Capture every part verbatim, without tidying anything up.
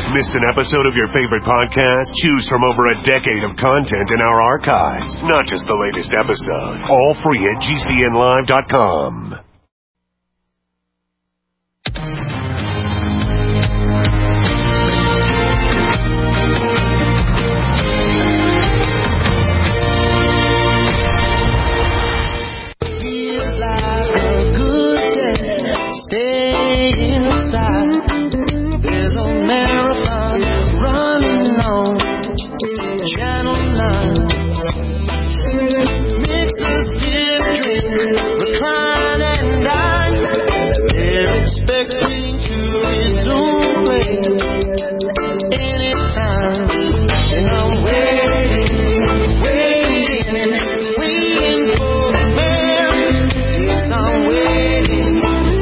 Missed an episode of your favorite podcast? Choose from over a decade of content in our archives, not just the latest episode. All free at G C N live dot com. Stay inside. There's a marathon running on Channel nine. Mixers give drink, recline and dine. They're expecting to resume play anytime. And I'm waiting, waiting, waiting for the man. Yes, I'm waiting.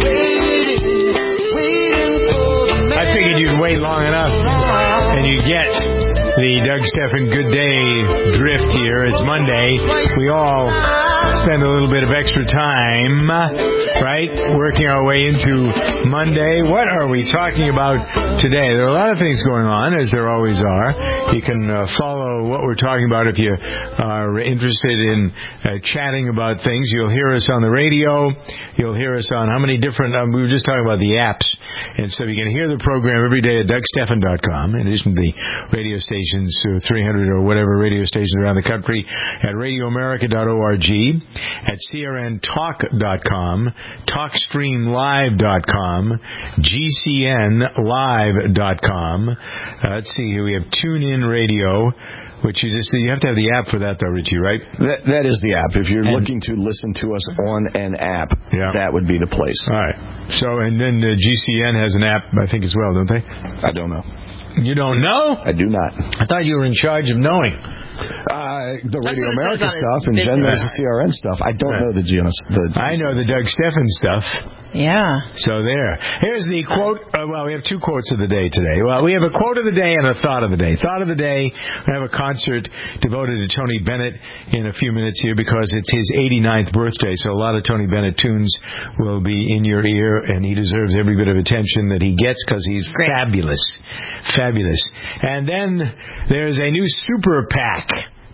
I figured you'd wait long enough and you get the Doug Stephan Good Day drift here. It's Monday. We all spend a little bit of extra time, right, working our way into Monday. What are we talking about today? There are a lot of things going on, as there always are. You can uh, follow what we're talking about if you are interested in uh, chatting about things. You'll hear us on the radio. You'll hear us on how many different, um, we were just talking about the apps. And so you can hear the program every day at Doug Stephan dot com, in addition to the radio stations, uh, three hundred or whatever radio stations around the country, at radio america dot org, at C R N talk dot com, talk stream live dot com, G C N live dot com. Uh, let's see here. We have TuneIn Radio, which you just you have to have the app for that, though, Richie, right? That, that is the app. If you're and, looking to listen to us on an app, yeah. that would be the place. All right. So, and then the G C N has an app, I think, as well, don't they? I don't know. You don't know? I do not. I thought you were in charge of knowing. Uh, the Radio America stuff and Jen knows the C R N stuff. I don't right. know the G N S. The I know the Doug Stephan stuff. Yeah. So there. Here's the quote. Uh, well, we have two quotes of the day today. Well, we have a quote of the day and a thought of the day. Thought of the day, we have a concert devoted to Tony Bennett in a few minutes here because it's his eighty-ninth birthday. So a lot of Tony Bennett tunes will be in your ear, and he deserves every bit of attention that he gets because he's Great. fabulous. Fabulous. And then there's a new super PAC,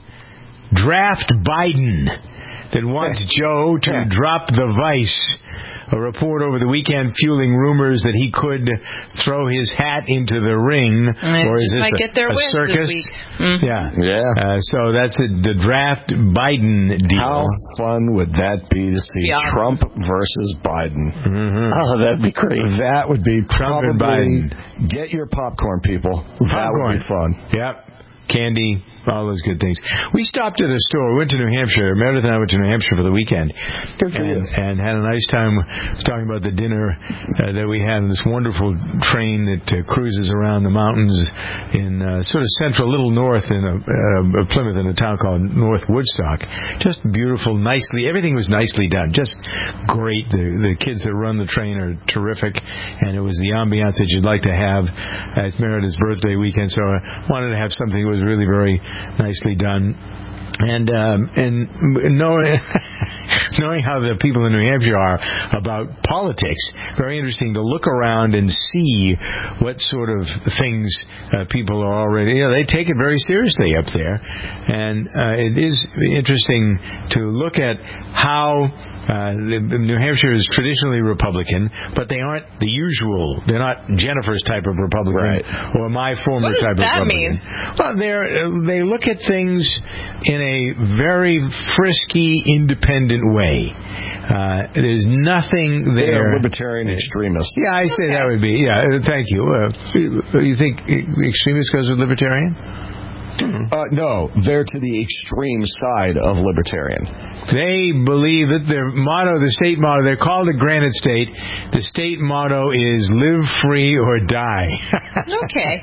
Draft Biden, that wants Joe to yeah. drop the vice. A report over the weekend fueling rumors that he could throw his hat into the ring. And or is this might a, get their a circus? This week. Mm-hmm. Yeah. Yeah. Uh, so that's a, the Draft Biden deal. How fun would that be to see yeah. Trump versus Biden? Mm-hmm. Oh, that'd be great. That would be Trump probably, and Biden. Get your popcorn, people. Popcorn. That would be fun. Yep. Candy. All those good things. We stopped at a store. We went to New Hampshire. Meredith and I went to New Hampshire for the weekend. Good for and, you. And had a nice time. I was talking about the dinner uh, that we had on this wonderful train that uh, cruises around the mountains in uh, sort of central, little north in a, uh, Plymouth, in a town called North Woodstock. Just beautiful, nicely. Everything was nicely done. Just great. The, the kids that run the train are terrific. And it was the ambiance that you'd like to have at Meredith's birthday weekend. So I wanted to have something that was really very nicely done. And um, and knowing knowing how the people in New Hampshire are about politics, very interesting to look around and see what sort of things uh, people are already. You know, they take it very seriously up there, and uh, it is interesting to look at how. Uh, the, New Hampshire is traditionally Republican, but they aren't the usual. They're not Jennifer's type of Republican right. or my former what type does that of Republican. Mean? Well, they're, they look at things in a very frisky, independent way. Uh, there's nothing there. They're libertarian extremists. Yeah, I say okay. that would be. Yeah, thank you. Uh, you think extremist goes with libertarian? Uh, no, they're to the extreme side of libertarian. They believe that their motto, the state motto, they're called the Granite State. The state motto is live free or die. Okay.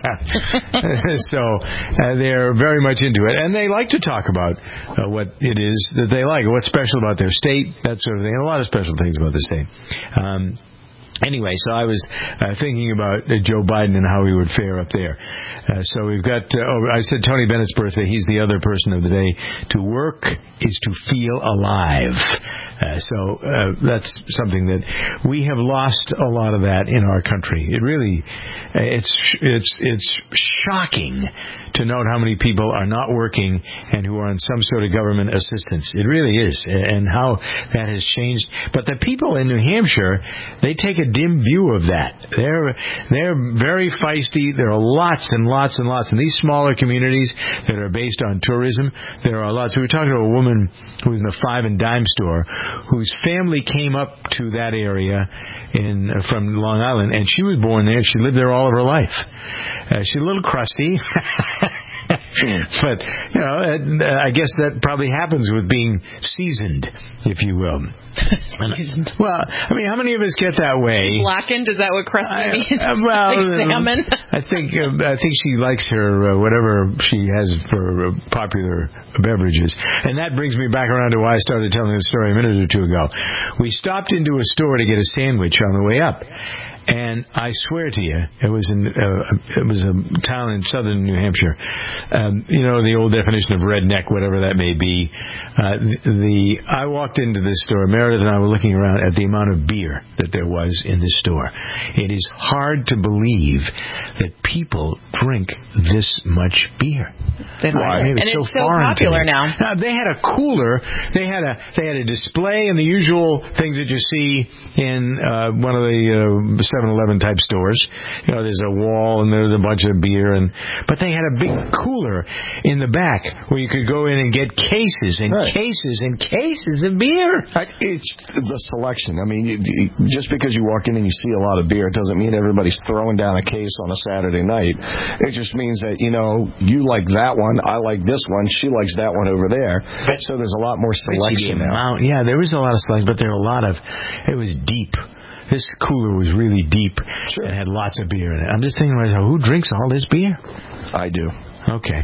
So uh, they're very much into it. And they like to talk about uh, what it is that they like, what's special about their state, that sort of thing. A lot of special things about the state. Um, Anyway, so I was uh, thinking about uh, Joe Biden and how he would fare up there. Uh, so we've got, uh, oh, I said Tony Bennett's birthday. He's the other person of the day. To work is to feel alive. Uh, so uh, that's something that we have lost a lot of that in our country. It really, it's it's it's shocking to note how many people are not working and who are on some sort of government assistance. It really is, and how that has changed. But the people in New Hampshire, they take a dim view of that. They're they're very feisty. There are lots and lots and lots in these smaller communities that are based on tourism. There are lots. We were talking to a woman who was in a five and dime store, whose family came up to that area in uh, from Long Island, and she was born there. She lived there all of her life. Uh, she's a little crusty. But, you know, uh, I guess that probably happens with being seasoned, if you will. Seasoned. Well, I mean, how many of us get that way? Blackened? Is that what crusty I, means? uh, well, like salmon? I think uh, I think she likes her uh, whatever she has for uh, popular beverages, and that brings me back around to why I started telling the story a minute or two ago. We stopped into a store to get a sandwich on the way up. And I swear to you, it was in uh, it was a town in southern New Hampshire. Um, you know, the old definition of redneck, whatever that may be. Uh, the, the I walked into this store. Meredith and I were looking around at the amount of beer that there was in this store. It is hard to believe that people drink this much beer. Why? And it's so, so popular now. now. They had a cooler. They had a they had a display and the usual things that you see in uh, one of the uh, seven eleven type stores. You know, there's a wall and there's a bunch of beer, and but they had a big cooler in the back where you could go in and get cases and right. cases and cases of beer. It's the selection. I mean, you, you, just because you walk in and you see a lot of beer, it doesn't mean everybody's throwing down a case on a Saturday night. It just means that, you know, you like that one, I like this one, she likes that one over there. But, so there's a lot more selection now. Yeah, there was a lot of selection, but there were a lot of, it was deep. This cooler was really deep sure. and had lots of beer in it. I'm just thinking to myself, who drinks all this beer? I do. Okay.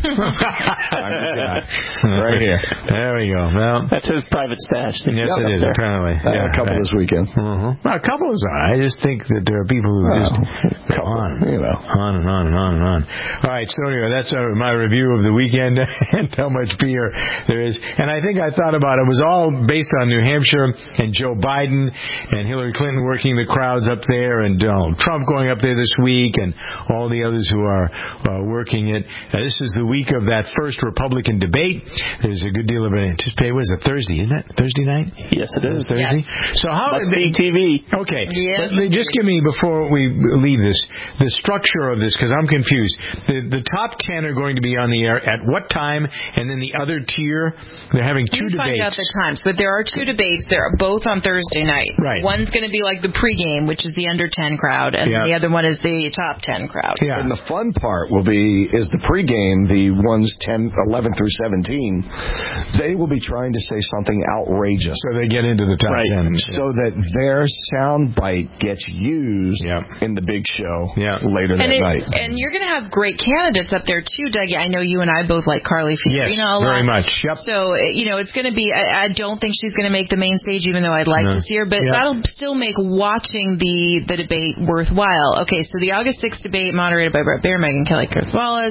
Right here. There we go. Well, that's his private stash. Yes, it is, there. apparently. Uh, yeah, a couple right. this weekend. Mm-hmm. Well, a couple is all right. I just think that there are people who well, just go on, you know. on and on and on and on. All right, so anyway, that's uh, my review of the weekend and how much beer there is. And I think I thought about it. It was all based on New Hampshire and Joe Biden and Hillary Clinton working the crowds up there and Donald Trump going up there this week and all the others who are uh, working it. Uh, This is the week of that first Republican debate. There's a good deal of anticipation. Was it Thursday, isn't it? Thursday night? Yes, it is. Thursday. Yes. So how Must be T V. Okay. Yes. But just give me, before we leave this, the structure of this, because I'm confused. The, the top ten are going to be on the air at what time? And then the other tier, they're having two you debates. Find out the times. But there are two debates. They're both on Thursday night. Right. One's going to be like the pregame, which is the under ten crowd, and yeah. the other one is the top ten crowd. Yeah. And the fun part will be, is the pregame, the ones ten, eleven through seventeen, they will be trying to say something outrageous. So they get into the top right. ten. So that their sound bite gets used yeah. in the big show yeah. later and that it, night. And you're going to have great candidates up there, too, Dougie. I know you and I both like Carly Fiorina yes, a lot. very much. Yep. So, you know, it's going to be, I, I don't think she's going to make the main stage, even though I'd like no. to see her, but yep. that'll still make watching the, the debate worthwhile. Okay, so the August sixth debate, moderated by Brett Baer, Megyn Kelly, Chris Wallace.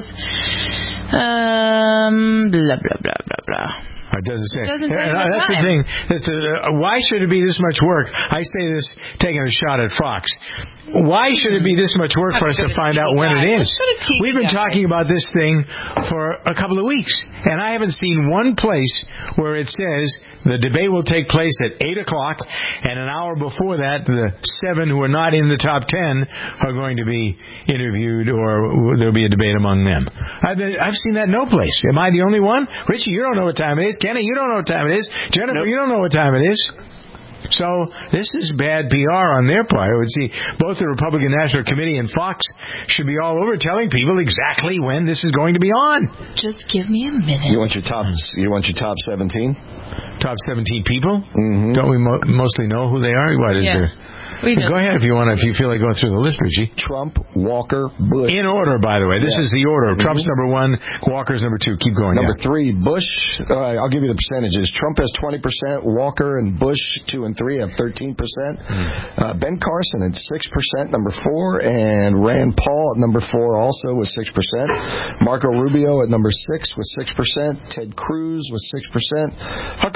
Um, blah, blah, blah, blah, blah. It doesn't say. It doesn't say uh, that's time. the thing. That's a, uh, why should it be this much work? I say this taking a shot at Fox. Why should it be this much work for us to find out when it is? We've been talking about this thing for a couple of weeks, and I haven't seen one place where it says the debate will take place at eight o'clock, and an hour before that, the seven who are not in the top ten are going to be interviewed, or there'll be a debate among them. I've, been, I've seen that no place. Am I the only one? Richie, you don't know what time it is. Kenny, you don't know what time it is. Jennifer, nope. you don't know what time it is. So this is bad P R on their part. I would see both the Republican National Committee and Fox should be all over telling people exactly when this is going to be on. Just give me a minute. You want your top? You want your top seventeen? Top seventeen people? Mm-hmm. Don't we mo- mostly know who they are? What is yeah. there? Go ahead if you want. If you feel like going through the list, Richie. Trump, Walker, Bush. In order, by the way. This yeah. is the order. Mm-hmm. Trump's number one. Walker's number two. Keep going. Number yeah. three, Bush. Uh, I'll give you the percentages. Trump has twenty percent. Walker and Bush, two and three, have thirteen percent. Mm. Uh, Ben Carson at six percent, number four. And Rand Paul at number four also with six percent. Marco Rubio at number six with six percent. Ted Cruz with six percent. Huckabee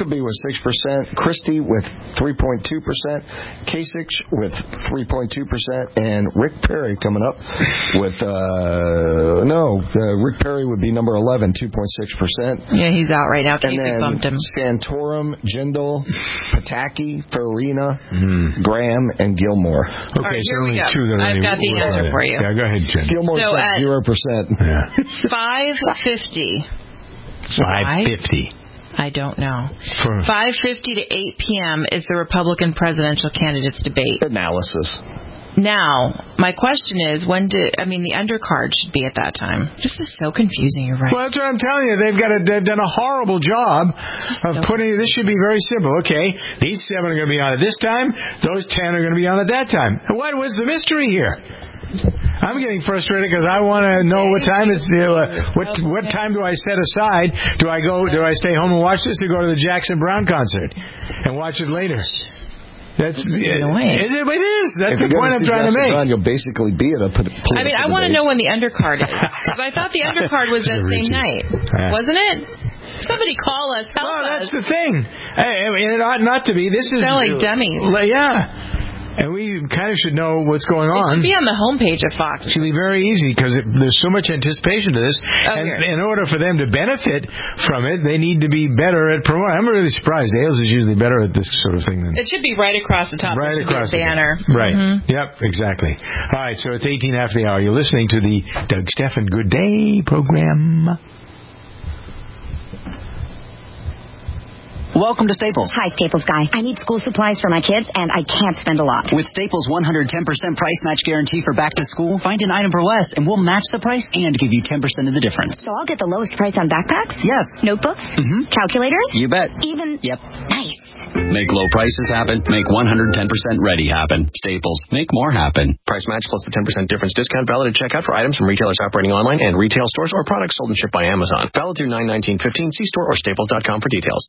Huckabee with six percent, Christie with three point two percent, Kasich with three point two percent, and Rick Perry coming up with, uh, no, uh, Rick Perry would be number eleven, two point six percent. Yeah, he's out right now. And Casey then bumped him. Santorum, Jindal, Pataki, Farina, Mm. Graham, and Gilmore. Okay, right, so here we only go. two that are I've any- got the answer yeah. for you. Yeah, go ahead, Jen. Gilmore's So got at- zero percent. Yeah. five fifty. five fifty. I don't know. For five fifty to eight p.m. is the Republican presidential candidates debate. Analysis. Now, my question is, when do, I mean, the undercard should be at that time. This is so confusing, you're right. Well, that's what I'm telling you. They've got a, they've done a horrible job of So- putting. This should be very simple. Okay, these seven are going to be on at this time. Those ten are going to be on at that time. What was the mystery here? I'm getting frustrated because I want to know what time it's. You know, uh, what what time do I set aside? Do I go? Do I stay home and watch this, or go to the Jackson Brown concert and watch it later? That's it, it, it is. That's if the point I'm trying to make. Brown, you'll basically be at a political I mean, I want to know when the undercard is. Because I thought the undercard was that same night. Yeah. Wasn't it? Somebody call us. Help Well, that's us. the thing. Hey, I mean, it ought not to be. This is Sound like dummies. Yeah. And we kind of should know what's going It on. should be on the homepage of Fox. It should be very easy because there's so much anticipation to this. Oh, and here. in order for them to benefit from it, they need to be better at promoting. I'm really surprised. Ailes is usually better at this sort of thing than It should be right across the top. right There should across be a banner. the right. Mhm. Yep, exactly. All right, so it's eighteen after the hour. You're listening to the Doug Stephan Good Day program. Welcome to Staples. Hi, Staples guy. I need school supplies for my kids, and I can't spend a lot. With Staples' one hundred ten percent price match guarantee for back to school, find an item for less, and we'll match the price and give you ten percent of the difference. So I'll get the lowest price on backpacks? Yes. Notebooks? Mm-hmm. Calculators? You bet. Even... Yep. Nice. Make low prices happen. Make one hundred ten percent ready happen. Staples. Make more happen. Price match plus the ten percent difference discount valid at checkout for items from retailers operating online and retail stores or products sold and shipped by Amazon. Valid through nine nineteen fifteen. See store or staples dot com for details.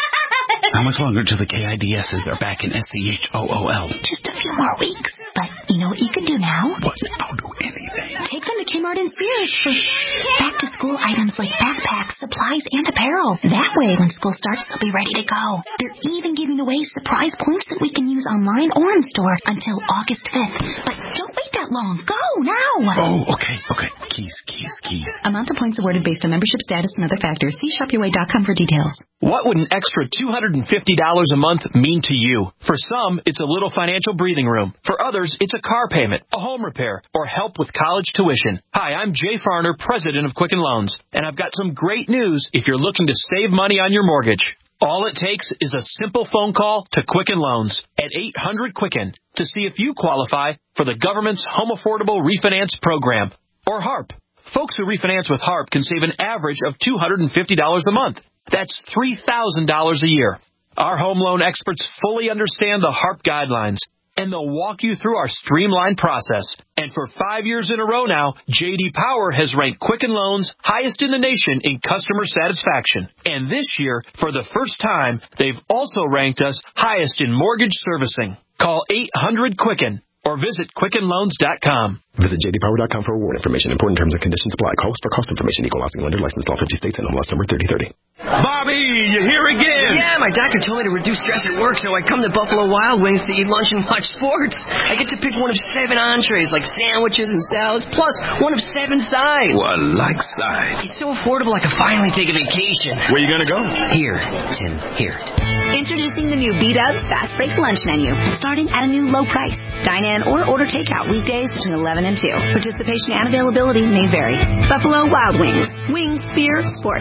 How much longer till the K I D Ss are back in S C H O O L? Just a few more weeks. But you know what you can do now? What? I'll do anything. Take them to Kmart and Sears for back-to-school items like backpacks, supplies, and apparel. That way, when school starts, they'll be ready to go. They're even giving away surprise points that we can use online or in store until August fifth. But don't wait that long. Go now! Oh, okay, okay. Keys, keys, keys. Amount of points awarded based on membership status and other factors. See shop your way dot com for details. What would an extra two hundred fifty dollars a month mean to you? For some, it's a little financial breathing room. For others, it's a car payment, a home repair, or help with college tuition. Hi, I'm Jay Farner, president of Quicken Loans, and I've got some great news if you're looking to save money on your mortgage. All it takes is a simple phone call to Quicken Loans at eight hundred Quicken to see if you qualify for the government's Home Affordable Refinance Program, or HARP. Folks who refinance with HARP can save an average of two hundred fifty dollars a month. That's three thousand dollars a year. Our home loan experts fully understand the HARP guidelines, and they'll walk you through our streamlined process. And for five years in a row now, J D Power has ranked Quicken Loans highest in the nation in customer satisfaction. And this year, for the first time, they've also ranked us highest in mortgage servicing. Call eight hundred Quicken or visit quicken loans dot com. Visit j d power dot com for award information. Important terms and conditions apply. Calls for cost information. Equal housing lender. Licensed all fifty states and M L S number thirty thirty. Bobby, you here again? Yeah, my doctor told me to reduce stress at work, so I come to Buffalo Wild Wings to eat lunch and watch sports. I get to pick one of seven entrees, like sandwiches and salads, plus one of seven sides. Well, I like sides. It's so affordable I can finally take a vacation. Where you gonna go? Here, Tim, here. Introducing the new B-Dubs Fast Break Lunch Menu, starting at a new low price. Dine in or order takeout weekdays between eleven and two. Participation and availability may vary. Buffalo Wild Wings. Wings, beer, sports.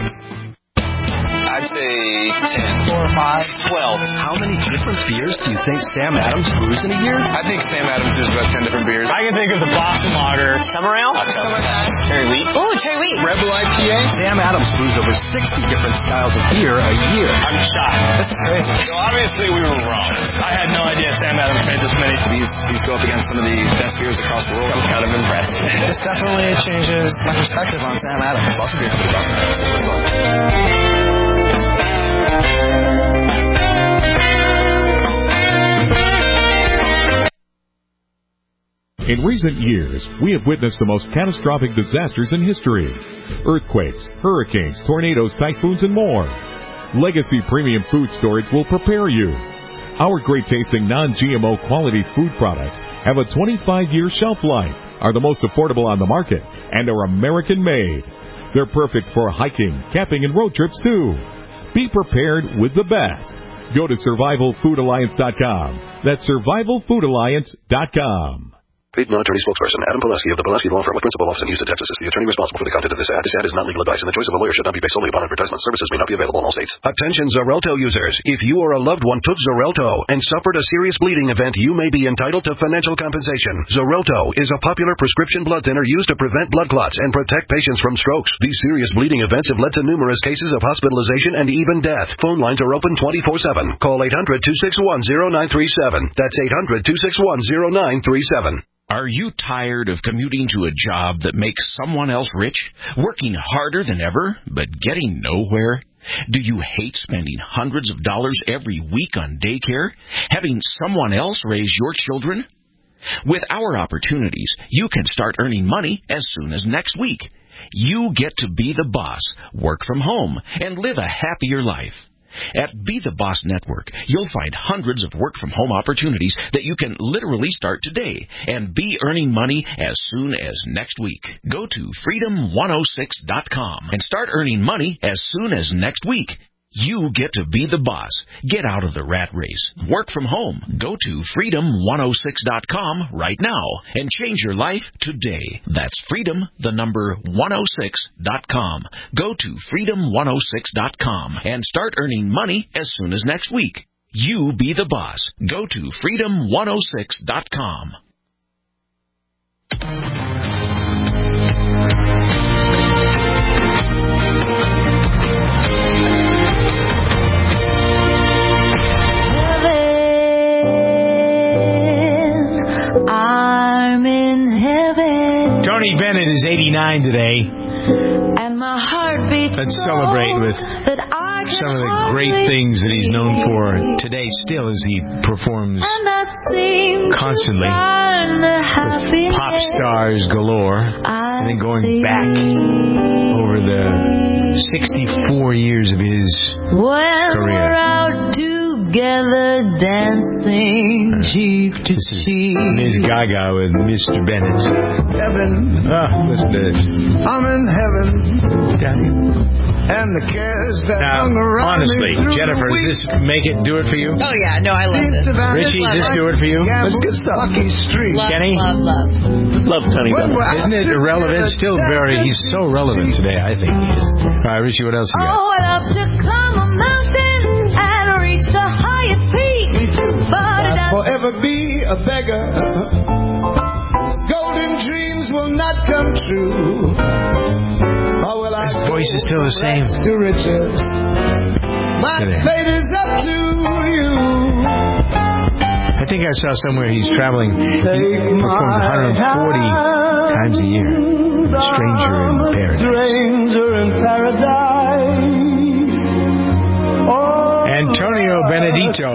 I'd say ten. Four or five. Twelve. How many different beers do you think Sam Adams brews in a year? I think Sam Adams is about ten different beers. I can think of the Boston Lager. Summer Ale? Cherry Wheat? Oh, cherry wheat. Rebel I P A? Sam Adams brews over sixty different styles of beer a year. I'm shocked. This is crazy. So obviously we were wrong. I had no idea Sam Adams made this many. These these go up against some of the best beers across the world. I'm kind of impressed. This definitely changes my perspective on Sam Adams. Lots of beer companies awesome. In recent years, we have witnessed the most catastrophic disasters in history. Earthquakes, hurricanes, tornadoes, typhoons, and more. Legacy Premium Food Storage will prepare you. Our great-tasting non-G M O quality food products have a twenty-five year shelf life, are the most affordable on the market, and are American-made. They're perfect for hiking, camping, and road trips, too. Be prepared with the best. Go to survival food alliance dot com. That's survival food alliance dot com. Paid non-attorney spokesperson Adam Pulaski of the Pulaski Law Firm with principal office in Houston, Texas is the attorney responsible for the content of this ad. This ad is not legal advice, and the choice of a lawyer should not be based solely upon advertisement. Services may not be available in all states. Attention Xarelto users. If you or a loved one took Xarelto and suffered a serious bleeding event, you may be entitled to financial compensation. Xarelto is a popular prescription blood thinner used to prevent blood clots and protect patients from strokes. These serious bleeding events have led to numerous cases of hospitalization and even death. Phone lines are open twenty-four seven. Call eight hundred, two six one, zero nine three seven. That's eight hundred, two six one, zero nine three seven. Are you tired of commuting to a job that makes someone else rich, working harder than ever, but getting nowhere? Do you hate spending hundreds of dollars every week on daycare, having someone else raise your children? With our opportunities, you can start earning money as soon as next week. You get to be the boss, work from home, and live a happier life. At Be the Boss Network, you'll find hundreds of work-from-home opportunities that you can literally start today and be earning money as soon as next week. Go to freedom one oh six dot com and start earning money as soon as next week. You get to be the boss. Get out of the rat race. Work from home. Go to freedom one oh six dot com right now and change your life today. That's freedom, the number one oh six dot com. Go to freedom one oh six dot com and start earning money as soon as next week. You be the boss. Go to freedom one oh six dot com. I'm in heaven. Tony Bennett is eighty-nine today. And my heart beats. Let's celebrate with some of the great things that he's known for today still as he performs constantly with pop stars galore, and then going back over the sixty-four years of his career. Together dancing cheek to cheek. Miss Gaga with Mister Bennett. Heaven. Ah, listen to this. I'm in heaven. And the cares that now, hung around honestly, me Jennifer, does this make it do it for you? Oh yeah, no, I love this. Richie, does this do it for you? That's good stuff. Love, Kenny? love, love. Love Tony Bennett. Isn't it irrelevant? Still very, he's so relevant today, I think he is. All right, Richie, what else you got? Oh, I love to climb a mountain and reach the highest peak. But I'll forever be a beggar. Golden dreams will not come true. Oh, well, his voice is still the same. To riches. My fate is up to you. I think I saw somewhere he's traveling. He performs one hundred forty times a year. Stranger in Paradise. Stranger in Paradise. Antonio Benedito.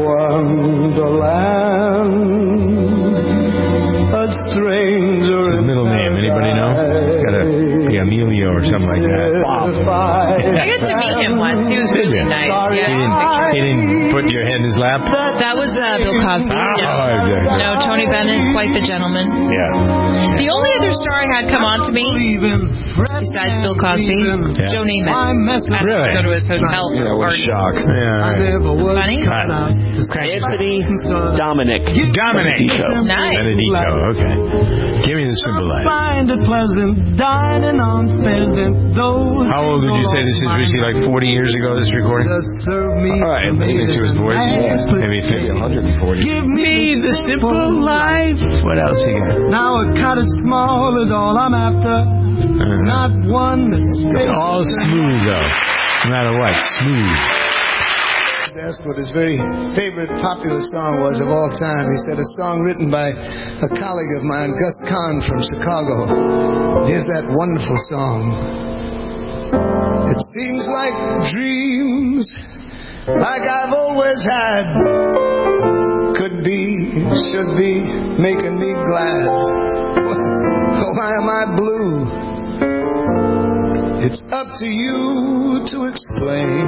A stranger. What's his middle name? Anybody know? It's got to be Emilio or something like that. Bob. I got to meet him once. He was really nice. Yeah, he, didn't, he didn't put your head in his lap? That was uh, Bill Cosby. Oh, yeah. exactly. No, Tony Bennett, quite the gentleman. Yeah. The only other star I had come on to me, besides Bill Cosby, yeah. Joe Namath. I really? Go to his hotel. Yeah, what a shock. Yeah, right. Funny? Anthony Dominic. Dominic. Benedito. Nice. Benedito, okay. Give me the simple life. Find it pleasant, dining on pheasant, those. How old would you say this is, Richie? Like forty years ago, this recording? All right, listening to his voice. Maybe fifty, one hundred forty. Give me the simple life. What else you got? Now a cottage small is all I'm after. Uh-huh. Not one that's It's all smooth, though. No matter what, smooth. That's what his very favorite popular song was of all time. He said a song written by a colleague of mine, Gus Kahn from Chicago. Here's that wonderful song. It seems like dreams, like I've always had, could be, should be, making me glad. Why am I blue? It's up to you to explain.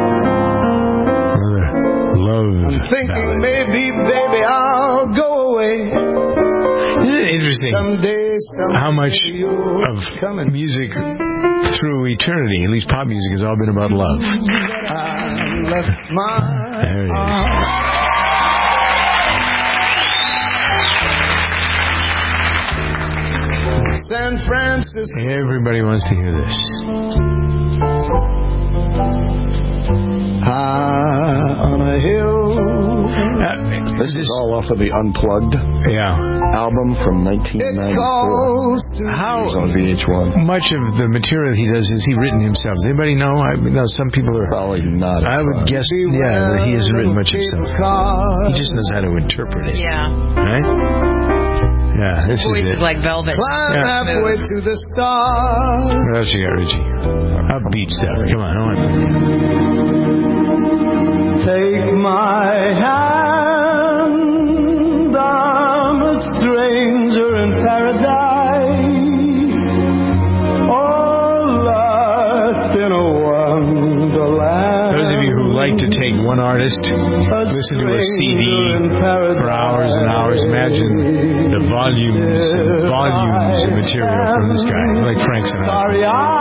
Love. I'm thinking ballad. maybe, baby, I'll go away. Isn't it interesting Someday, someday how much of music through eternity, at least pop music, has all been about love? I left my There it is. San Francisco. Everybody wants to hear this. High on a hill. Uh, this is all off of the Unplugged yeah. album from nineteen ninety-four. How on V H one. Much of the material he does is he written himself? Does anybody know? I know some people are probably not. I would guess, yeah, that he hasn't written much himself. He just knows how to interpret it. Yeah. Right? Yeah, this Voice is it. is like velvet. Climb Yeah. halfway to the stars. What else you got, Richie? Upbeat stuff. Come on, I want to. Take my hand, I'm a stranger in paradise, all lost in a wonderland. Those of you who like to take one artist, listen to a C D for hours and hours, imagine the volumes and volumes of material from this guy, like Frank Sinatra.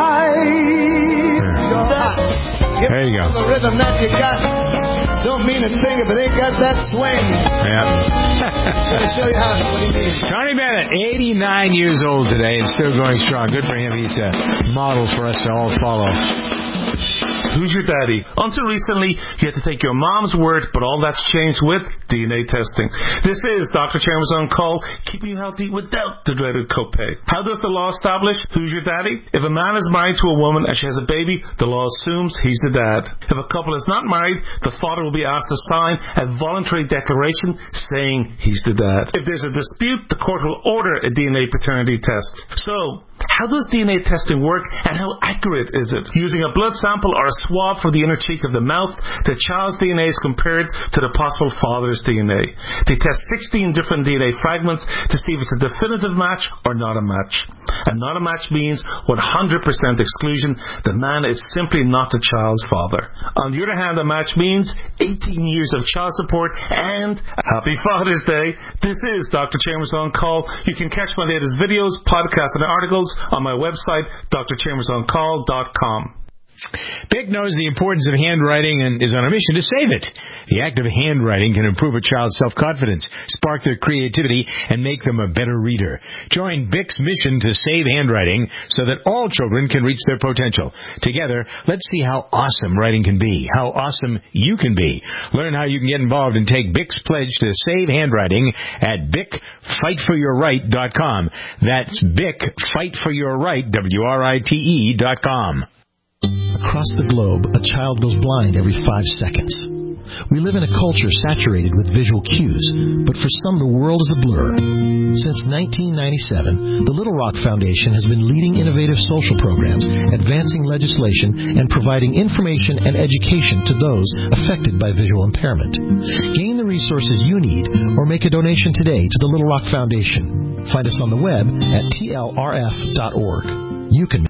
Yeah. There you go. The rhythm that you got don't mean a thing if it ain't got that swing. Yeah. Just gonna show you how what he means. Tony Bennett, eighty-nine years old today and still going strong. Good for him. He's a model for us to all follow. Who's your daddy? Until recently, you had to take your mom's word, but all that's changed with D N A testing. This is Doctor Chambers on Call, keeping you healthy without the dreaded copay. How does the law establish who's your daddy? If a man is married to a woman and she has a baby, the law assumes he's the dad. If a couple is not married, the father will be asked to sign a voluntary declaration saying he's the dad. If there's a dispute, the court will order a D N A paternity test. So, how does D N A testing work and how accurate is it? Using a blood sample or a swab for the inner cheek of the mouth, the child's D N A is compared to the possible father's D N A. They test sixteen different D N A fragments to see if it's a definitive match or not a match. And not a match means one hundred percent exclusion. The man is simply not the child's father. On the other hand, a match means eighteen years of child support and Happy Father's Day. This is Doctor Chambers on Call. You can catch my latest videos, podcasts, and articles on my website, d r chambers on call dot com. Bic knows the importance of handwriting and is on a mission to save it. The act of handwriting can improve a child's self-confidence, spark their creativity, and make them a better reader. Join Bic's mission to save handwriting so that all children can reach their potential. Together, let's see how awesome writing can be, how awesome you can be. Learn how you can get involved and take Bic's pledge to save handwriting at bic fight for your right dot com. That's Bic Fight for Your Right, W R I T E dot com. Across the globe, a child goes blind every five seconds. We live in a culture saturated with visual cues, but for some the world is a blur. Since nineteen ninety-seven, the Little Rock Foundation has been leading innovative social programs, advancing legislation, and providing information and education to those affected by visual impairment. Gain the resources you need or make a donation today to the Little Rock Foundation. Find us on the web at T L R F dot org. You can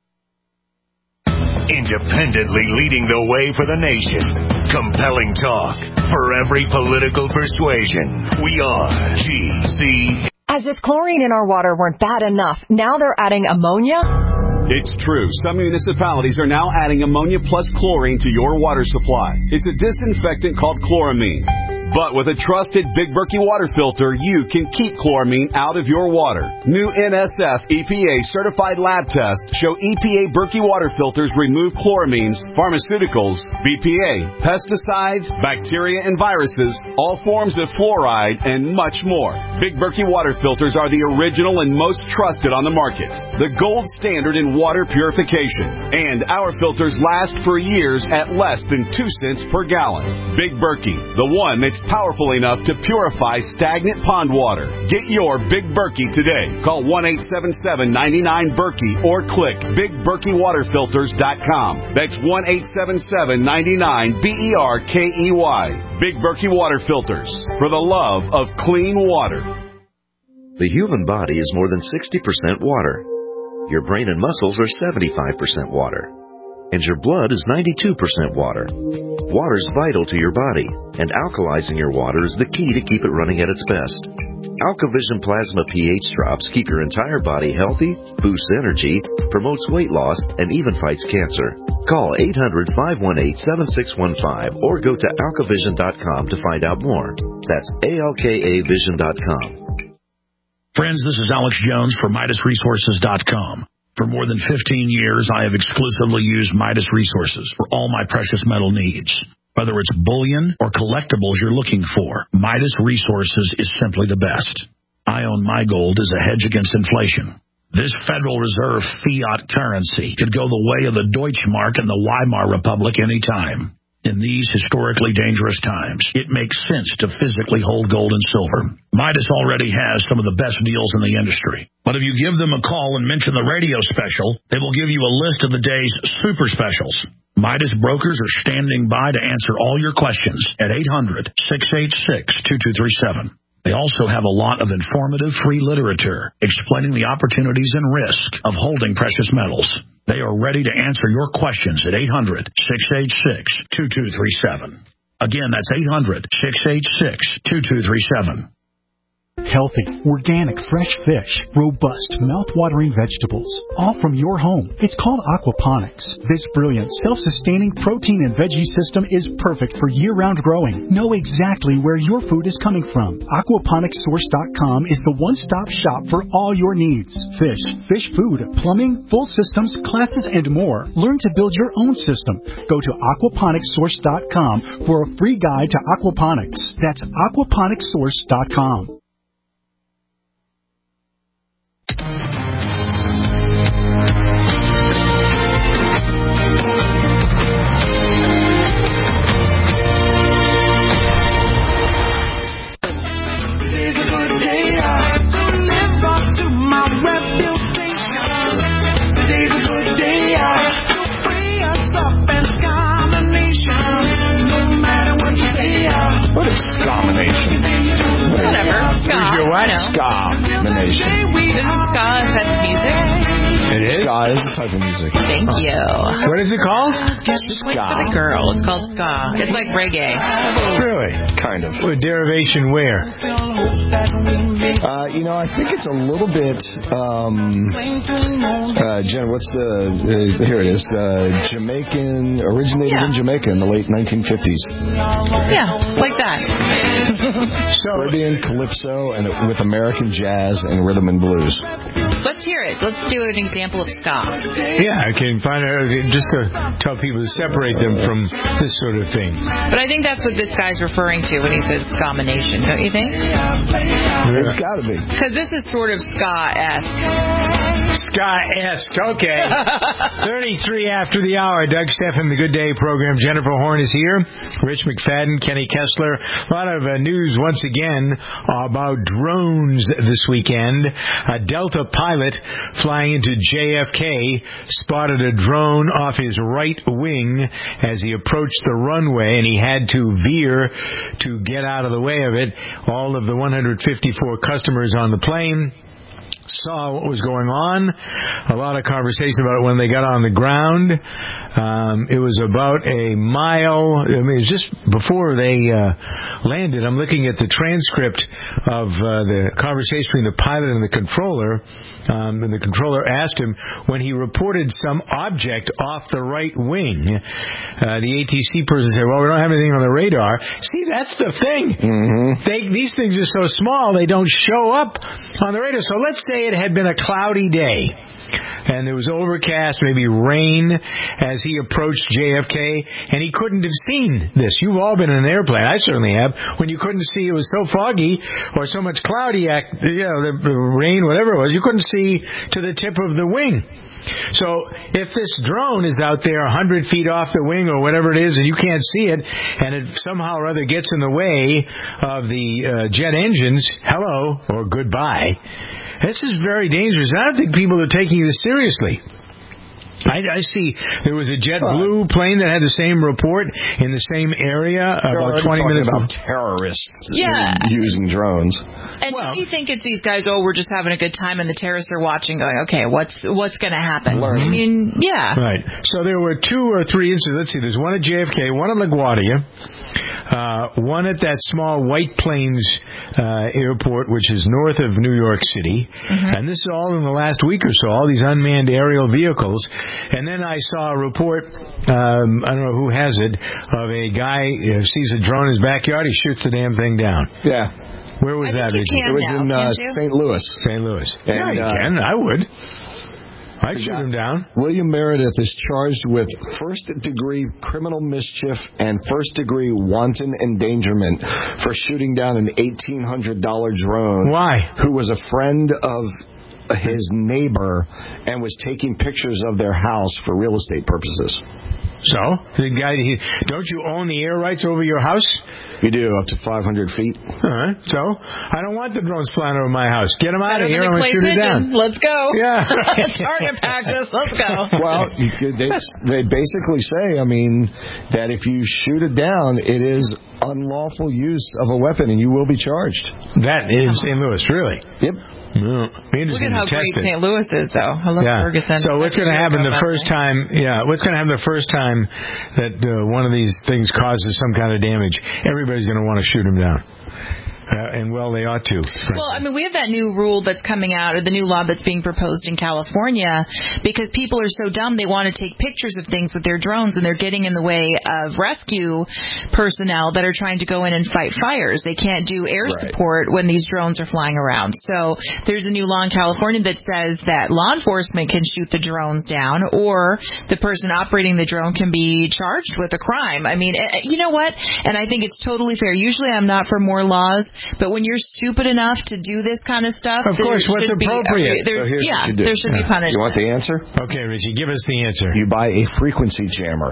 independently leading the way for the nation. Compelling talk for every political persuasion. We are G C. As if chlorine in our water weren't bad enough, now they're adding ammonia? It's true. Some municipalities are now adding ammonia plus chlorine to your water supply. It's a disinfectant called chloramine. But with a trusted Big Berkey water filter, you can keep chloramine out of your water. New N S F E P A certified lab tests show E P A Berkey water filters remove chloramines, pharmaceuticals, B P A, pesticides, bacteria and viruses, all forms of fluoride, and much more. Big Berkey water filters are the original and most trusted on the market. The gold standard in water purification. And our filters last for years at less than two cents per gallon. Big Berkey, the one that's powerful enough to purify stagnant pond water. Get your Big Berkey today. Call one eight seven seven, nine nine, Berkey or click big berkey water filters dot com. That's one eight seven seven, nine nine, B E R K E Y. Big Berkey Water Filters. For the love of clean water. The human body is more than sixty percent water. Your brain and muscles are seventy-five percent water. And your blood is ninety-two percent water. Water is vital to your body, and alkalizing your water is the key to keep it running at its best. AlkaVision Plasma pH drops keep your entire body healthy, boosts energy, promotes weight loss, and even fights cancer. Call eight hundred, five one eight, seven six one five or go to alkavision dot com to find out more. That's A L K A vision dot com. Friends, this is Alex Jones for Midas Resources dot com. For more than fifteen years, I have exclusively used Midas Resources for all my precious metal needs. Whether it's bullion or collectibles you're looking for, Midas Resources is simply the best. I own my gold as a hedge against inflation. This Federal Reserve fiat currency could go the way of the Deutschmark and the Weimar Republic anytime. In these historically dangerous times, it makes sense to physically hold gold and silver. Midas already has some of the best deals in the industry. But if you give them a call and mention the radio special, they will give you a list of the day's super specials. Midas brokers are standing by to answer all your questions at eight hundred, six eight six, two two three seven. They also have a lot of informative free literature explaining the opportunities and risk of holding precious metals. They are ready to answer your questions at eight hundred, six eight six, two two three seven. Again, that's eight hundred, six eight six, two two three seven. Healthy, organic, fresh fish, robust, mouth-watering vegetables, all from your home. It's called aquaponics. This brilliant, self-sustaining protein and veggie system is perfect for year-round growing. Know exactly where your food is coming from. aquaponics source dot com is the one-stop shop for all your needs. Fish, fish food, plumbing, full systems, classes, and more. Learn to build your own system. Go to aquaponics source dot com for a free guide to aquaponics. That's aquaponics source dot com. What is Ska-mination? Whatever. Ska. What? Ska-mination. Isn't ska a type of music? It is? Ska is a type of music. Thank Huh. you. What is it called? Just wait for the girl. It's called ska. It's like reggae. Really? Kind of. What derivation where? Uh, you know, I think it's a little bit, um, uh, Jen, what's the, uh, here it is, uh, Jamaican, originated Yeah. in Jamaica in the late nineteen fifties. Yeah, like that. Caribbean calypso and with American jazz and rhythm and blues. Let's hear it. Let's do an example of ska. Yeah, I can find out just to tell people to separate them from this sort of thing. But I think that's what this guy's referring to when he says ska-mination, don't you think? It's got to be. Because this is sort of ska-esque. Ska-esque, okay. thirty-three after the hour. Doug Stephan, the Good Day program. Jennifer Horn is here. Rich McFadden, Kenny Kessler. A lot of uh, news once again about drones this weekend. A Delta pilot flying into J F K spotted a drone off his right wing as he approached the runway, and he had to veer to get out of the way of it. All of the one hundred fifty-four customers on the plane saw what was going on. A lot of conversation about it when they got on the ground. Um, it was about a mile. I mean, it was just before they uh, landed. I'm looking at the transcript of uh, the conversation between the pilot and the controller. Um, and the controller asked him when he reported some object off the right wing. Uh, the A T C person said, well, we don't have anything on the radar. See, that's the thing. Mm-hmm. They, these things are so small, they don't show up on the radar. So let's say it had been a cloudy day, and there was overcast, maybe rain, as he approached J F K, and he couldn't have seen this. You've all been in an airplane. I certainly have. When you couldn't see, it was so foggy or so much cloudy, you know, the, the rain, whatever it was, you couldn't see to the tip of the wing. So if this drone is out there one hundred feet off the wing or whatever it is, and you can't see it, and it somehow or other gets in the way of the uh, jet engines, hello or goodbye. This is very dangerous. I don't think people are taking this seriously. I, I see. There was a JetBlue plane that had the same report in the same area about twenty minutes about terrorists Yeah. using drones. And do you think it's these guys, oh, we're just having a good time, and the terrorists are watching going, okay, what's what's going to happen? I mean, yeah. Right. So there were two or three incidents. Let's see. There's one at J F K, one at LaGuardia, uh, one at that small White Plains uh, airport, which is north of New York City. Mm-hmm. And this is all in the last week or so, all these unmanned aerial vehicles. And then I saw a report, um, I don't know who has it, of a guy uh, sees a drone in his backyard, he shoots the damn thing down. Yeah. Where was I that? think you can it was now, in uh, can't you? Saint Louis. Saint Louis. And, yeah, you uh, can. I would. I'd shoot him down. William Meredith is charged with first-degree criminal mischief and first-degree wanton endangerment for shooting down an eighteen hundred dollars drone. Why? Who was a friend of his neighbor and was taking pictures of their house for real estate purposes. So, the guy, he, don't you own the air rights over your house? You do, up to five hundred feet. All right. So, I don't want the drones flying over my house. Get them out of here. I'm going to shoot it down. Let's go. Yeah. Target practice. Let's go. Well, you could, they, they basically say, I mean, that if you shoot it down, it is unlawful use of a weapon, and you will be charged. That is Saint Louis, really? Yep. No. Look at how great Saint Louis is, though. I love yeah. Ferguson. So what's going to happen the first time? Yeah, what's going to happen the first time that uh, one of these things causes some kind of damage? Everybody's going to want to shoot him down. Uh, and, well, they ought to. Well, I mean, we have that new rule that's coming out, or the new law that's being proposed in California, because people are so dumb they want to take pictures of things with their drones, and they're getting in the way of rescue personnel that are trying to go in and fight fires. They can't do air right. support when these drones are flying around. So there's a new law in California that says that law enforcement can shoot the drones down, or the person operating the drone can be charged with a crime. I mean, you know what? And I think it's totally fair. Usually I'm not for more laws, but when you're stupid enough to do this kind of stuff, of course, what's appropriate? Be, there, so yeah, there should yeah. be punishment. You want the answer? Okay, Richie, give us the answer. You buy a frequency jammer.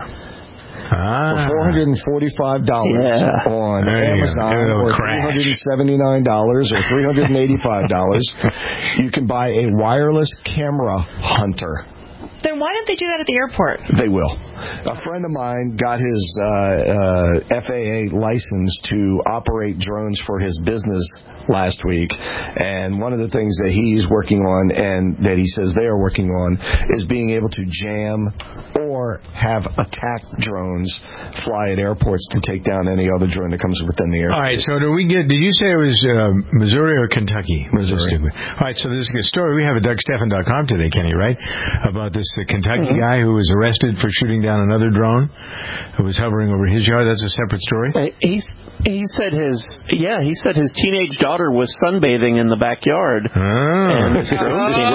Ah. For four hundred forty-five dollars yeah. on there Amazon, or three hundred seventy-nine dollars or three hundred eighty-five dollars, you can buy a wireless camera hunter. Then why don't they do that at the airport? They will. A friend of mine got his uh, uh, F A A license to operate drones for his business last week, and one of the things that he's working on and that he says they are working on is being able to jam or have attack drones fly at airports to take down any other drone that comes within the airport. All right, so do we get, did you say it was uh, Missouri or Kentucky? Missouri. All right, so this is a story. We have at Doug Stephan dot com today, Kenny, right? About this uh, Kentucky mm-hmm. guy who was arrested for shooting down another drone who was hovering over his yard. That's a separate story. Uh, he, he said his, yeah, he said his teenage daughter was sunbathing in the backyard. Oh. And his drone came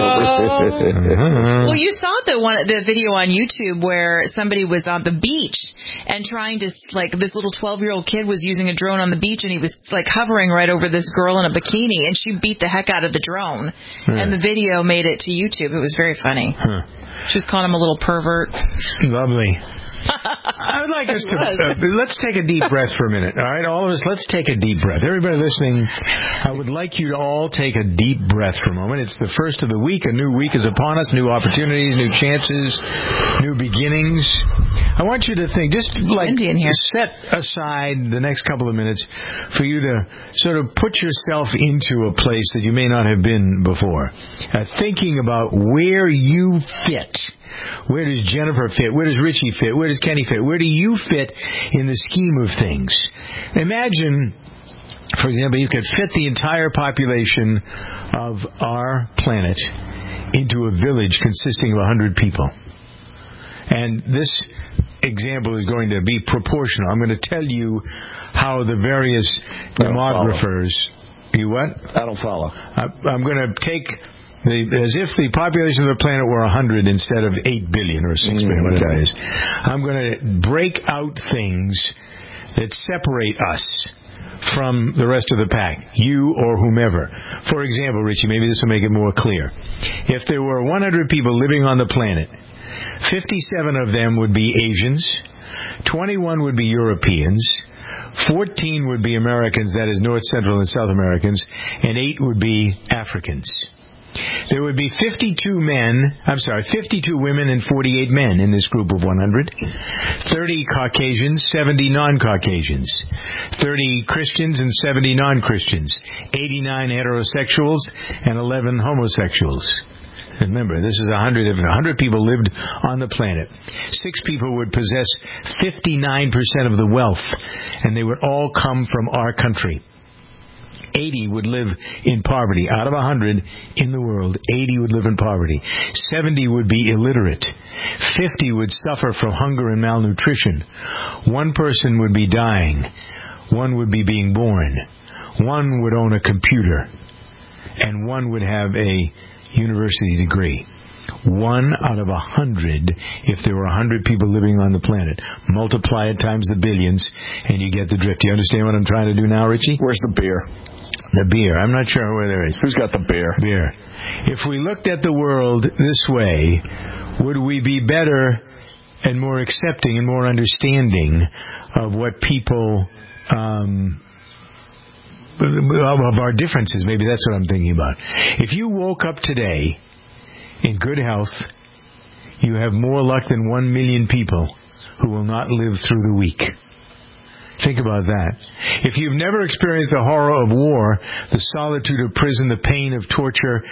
over. Well, you saw the one, the video on YouTube where somebody was on the beach and trying to, like, this little twelve-year-old kid was using a drone on the beach, and he was, like, hovering right over this girl in a bikini, and she beat the heck out of the drone. Hmm. And the video made it to YouTube. It was very funny. Huh. She was calling him a little pervert. Lovely. I would like us to, uh, let's take a deep breath for a minute. All right, all of us, let's take a deep breath. Everybody listening, I would like you to all take a deep breath for a moment. It's the first of the week. A new week is upon us. New opportunities, new chances, new beginnings. I want you to think, just like set aside the next couple of minutes for you to sort of put yourself into a place that you may not have been before. Uh, thinking about where you fit. Where does Jennifer fit? Where does Richie fit? Where does Kenny fit? Where do you fit in the scheme of things? Imagine, for example, you could fit the entire population of our planet into a village consisting of one hundred people. And this example is going to be proportional. I'm going to tell you how the various demographers... You what? I don't follow. I, I'm going to take... The, as if the population of the planet were one hundred instead of eight billion or six billion, whatever it is. I'm going to break out things that separate us from the rest of the pack, you or whomever. For example, Richie, maybe this will make it more clear. If there were one hundred people living on the planet, fifty-seven of them would be Asians, twenty-one would be Europeans, fourteen would be Americans, that is North, Central, and South Americans, and eight would be Africans. there would be fifty-two men, I'm sorry, fifty-two women and forty-eight men in this group of one hundred. thirty Caucasians, seventy non-Caucasians. thirty Christians and seventy non-Christians. eighty-nine heterosexuals and eleven homosexuals. Remember, this is one hundred. If one hundred people lived on the planet, six people would possess fifty-nine percent of the wealth, and they would all come from our country. eighty would live in poverty. Out of one hundred in the world, eighty would live in poverty. seventy would be illiterate. fifty would suffer from hunger and malnutrition. One person would be dying. One would be being born. One would own a computer. And one would have a university degree. One out of a hundred, if there were a hundred people living on the planet. Multiply it times the billions, and you get the drift. Do you understand what I'm trying to do now, Richie? Where's the beer? The beer. I'm not sure where there is. Who's got the beer? Beer. If we looked at the world this way, would we be better and more accepting and more understanding of what people... Um, of our differences, maybe that's what I'm thinking about. If you woke up today in good health, you have more luck than one million people who will not live through the week. Think about that. If you've never experienced the horror of war, the solitude of prison, the pain of torture,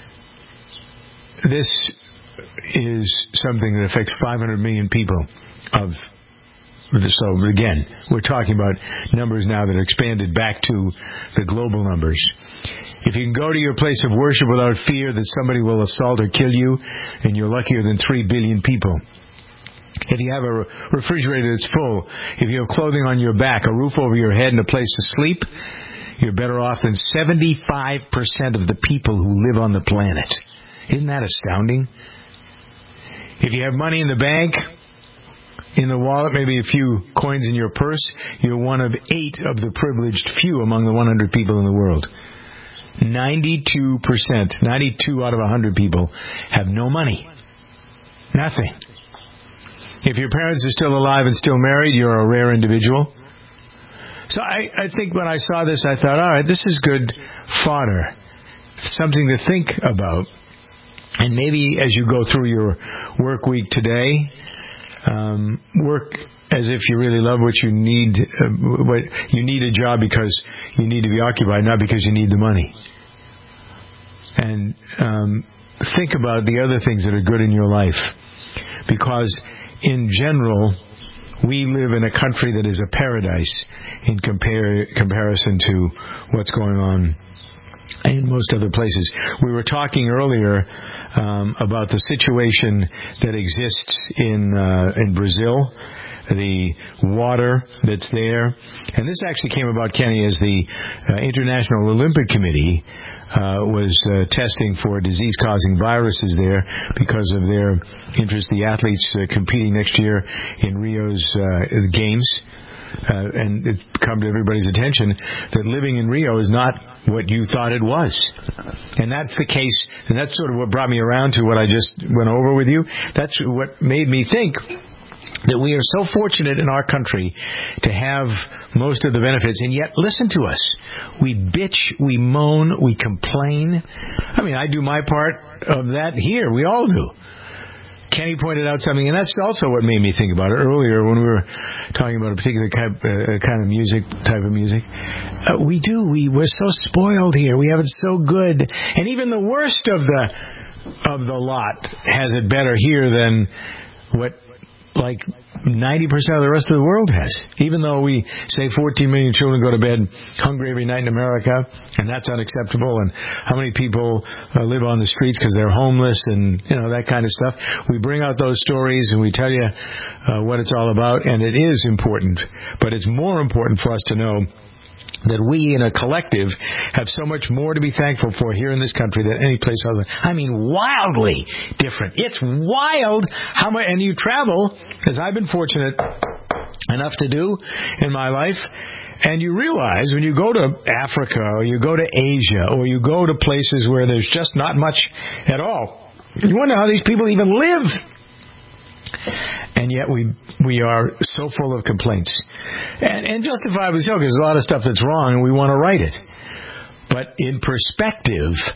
this is something that affects five hundred million people of So again, we're talking about numbers now that are expanded back to the global numbers. If you can go to your place of worship without fear that somebody will assault or kill you, and you're luckier than three billion people. If you have a refrigerator that's full, if you have clothing on your back, a roof over your head, and a place to sleep, you're better off than seventy-five percent of the people who live on the planet. Isn't that astounding? If you have money in the bank, in the wallet, maybe a few coins in your purse, you're one of eight of the privileged few among the one hundred people in the world. ninety-two percent, ninety-two out of one hundred people have no money. Nothing. If your parents are still alive and still married, you're a rare individual. So I, I think when I saw this, I thought, all right, this is good fodder. Something to think about. And maybe as you go through your work week today, Um, work as if you really love what you need. Uh, what you need a job because you need to be occupied, not because you need the money. And um, think about the other things that are good in your life, because in general, we live in a country that is a paradise in compare, comparison to what's going on in most other places. We were talking earlier um, about the situation that exists in uh, in Brazil, the water that's there. And this actually came about, Kenny, as the uh, International Olympic Committee uh, was uh, testing for disease-causing viruses there because of their interest, the athletes uh, competing next year in Rio's uh, Games. Uh, and it's come to everybody's attention that living in Rio is not what you thought it was. And that's the case, and that's sort of what brought me around to what I just went over with you. That's what made me think that we are so fortunate in our country to have most of the benefits, and yet listen to us. We bitch, we moan, we complain. I mean, I do my part of that here. We all do. Kenny pointed out something, and that's also what made me think about it earlier when we were talking about a particular kind, uh, kind of music, type of music. Uh, we do. We, we're so spoiled here. We have it so good. And even the worst of the of the lot has it better here than what, like, ninety percent of the rest of the world has. Even though we say fourteen million children go to bed hungry every night in America, and that's unacceptable, and how many people uh, live on the streets because they're homeless and, you know, that kind of stuff. We bring out those stories and we tell you uh, what it's all about, and it is important. But it's more important for us to know that we in a collective have so much more to be thankful for here in this country than any place else. I mean, wildly different. It's wild how much, and you travel, as I've been fortunate enough to do in my life, and you realize when you go to Africa or you go to Asia or you go to places where there's just not much at all, you wonder how these people even live. And yet we we are so full of complaints. And, and justifiably so, because there's a lot of stuff that's wrong and we want to right it. But in perspective,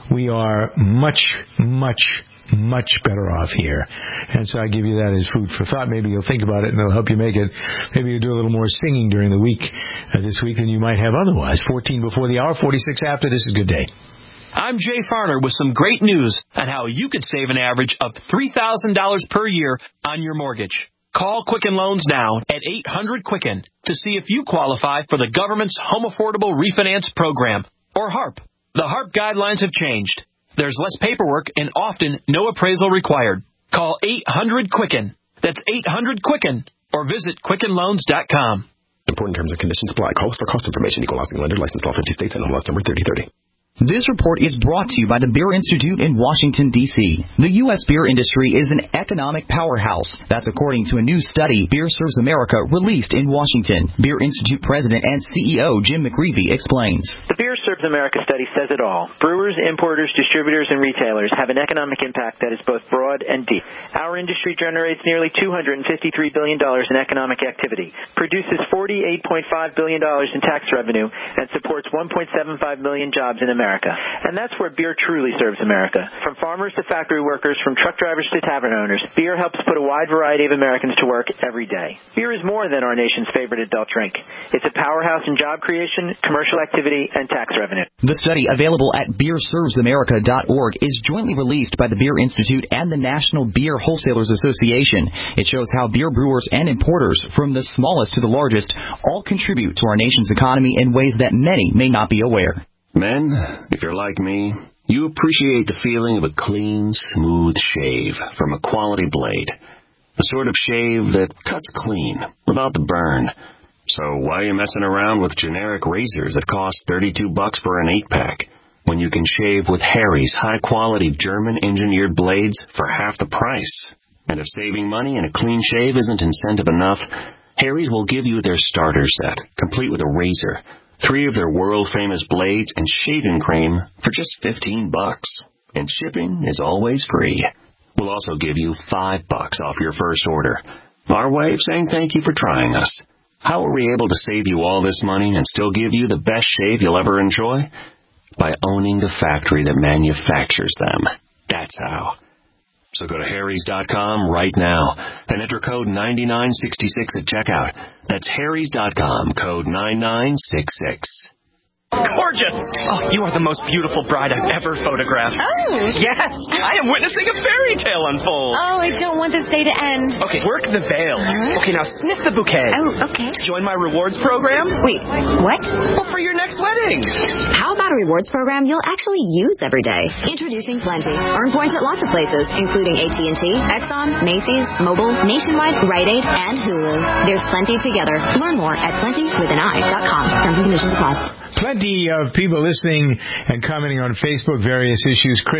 we are much, much, much better off here. And so I give you that as food for thought. Maybe you'll think about it and it'll help you make it. Maybe you'll do a little more singing during the week uh, this week than you might have otherwise. fourteen before the hour, forty-six after. This is Good Day. I'm Jay Farner with some great news on how you could save an average of three thousand dollars per year on your mortgage. Call Quicken Loans now at eight hundred Quicken to see if you qualify for the government's Home Affordable Refinance Program, or HARP. The HARP guidelines have changed. There's less paperwork and often no appraisal required. Call eight hundred Quicken. That's eight hundred Quicken, or visit Quicken Loans dot com. Important terms and conditions apply. Call us for cost information. Equal housing lender. Licensed law fifty states and home loss number thirty thirty. This report is brought to you by the Beer Institute in Washington, D C The U S beer industry is an economic powerhouse. That's according to a new study Beer Serves America released in Washington. Beer Institute President and C E O Jim McGreevey explains. The Beer Serves America study says it all. Brewers, importers, distributors, and retailers have an economic impact that is both broad and deep. Our industry generates nearly two hundred fifty-three billion dollars in economic activity, produces forty-eight point five billion dollars in tax revenue, and supports one point seven five million jobs in America. And that's where beer truly serves America. From farmers to factory workers, from truck drivers to tavern owners, beer helps put a wide variety of Americans to work every day. Beer is more than our nation's favorite adult drink. It's a powerhouse in job creation, commercial activity, and tax revenue. The study, available at beer serves america dot org, is jointly released by the Beer Institute and the National Beer Wholesalers Association. It shows how beer brewers and importers, from the smallest to the largest, all contribute to our nation's economy in ways that many may not be aware. Men, if you're like me, you appreciate the feeling of a clean, smooth shave from a quality blade. The sort of shave that cuts clean, without the burn. So why are you messing around with generic razors that cost thirty-two bucks for an eight-pack, when you can shave with Harry's high-quality German-engineered blades for half the price? And if saving money and a clean shave isn't incentive enough, Harry's will give you their starter set, complete with a razor, three of their world-famous blades, and shaving cream for just fifteen bucks. And shipping is always free. We'll also give you five bucks off your first order. Our way of saying thank you for trying us. How are we able to save you all this money and still give you the best shave you'll ever enjoy? By owning the factory that manufactures them. That's how. So go to harrys dot com right now and enter code nine nine six six at checkout. That's harrys dot com, code nine nine six six. Gorgeous! Oh, you are the most beautiful bride I've ever photographed. Oh! Yes! I am witnessing a fairy tale unfold. Oh, I don't want this day to end. Okay, work the veil. Huh? Okay, now sniff the bouquet. Oh, okay. Join my rewards program. Wait, what? Well, for your next wedding. How about a rewards program you'll actually use every day? Introducing Plenty. Earn points at lots of places, including A T and T, Exxon, Macy's, Mobile, Nationwide, Rite Aid, and Hulu. There's Plenty together. Learn more at plenty with an eye dot com. Terms and conditions apply. Plenty of people listening and commenting on Facebook, various issues. Chris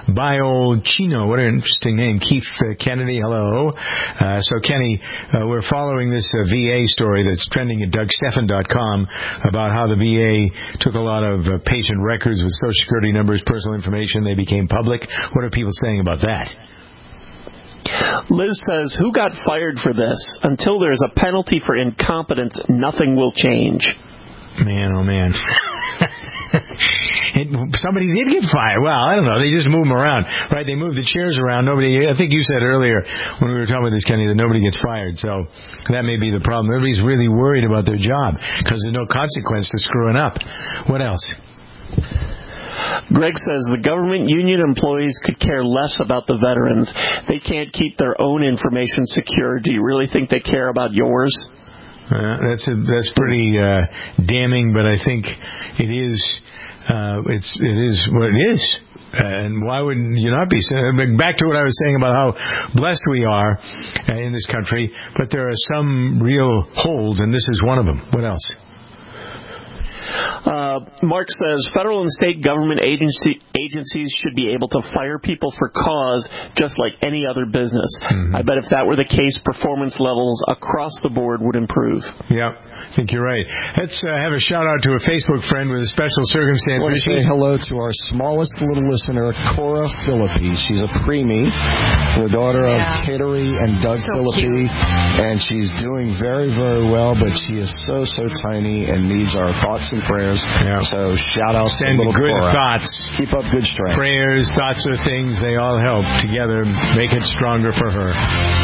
Biolchino, what an interesting name. Keith uh, Kennedy, hello. Uh, so, Kenny, uh, we're following this uh, V A story that's trending at Doug Stephan dot com about how the V A took a lot of uh, patient records with Social Security numbers, personal information. They became public. What are people saying about that? Liz says, who got fired for this? Until there's a penalty for incompetence, nothing will change. Man, oh man. it, somebody did get fired. Well, I don't know. They just move them around, right? They move the chairs around. Nobody. I think you said earlier when we were talking about this, Kenny, that nobody gets fired. So that may be the problem. Everybody's really worried about their job because there's no consequence to screwing up. What else? Greg says the government union employees could care less about the veterans. They can't keep their own information secure. Do you really think they care about yours? Uh, that's a, that's pretty uh, damning, but I think it is uh, it's it is what it is. And why would you not be? Back to what I was saying about how blessed we are uh, in this country, but there are some real holes, and this is one of them. What else? Uh, Mark says federal and state government agency, agencies should be able to fire people for cause just like any other business. Mm-hmm. I bet if that were the case, performance levels across the board would improve. Yeah, I think you're right. Let's uh, have a shout-out to a Facebook friend with a special circumstance. I want to say hello to our smallest little listener, Cora Philippi. She's a preemie, the daughter of yeah. Kateri and Doug so Philippi, cute. And she's doing very, very well, but she is so, so tiny and needs our thoughts and prayers. Yeah. So shout out Send to little good Cora. thoughts. Keep up good strength. Prayers, thoughts are things, they all help together, make it stronger for her.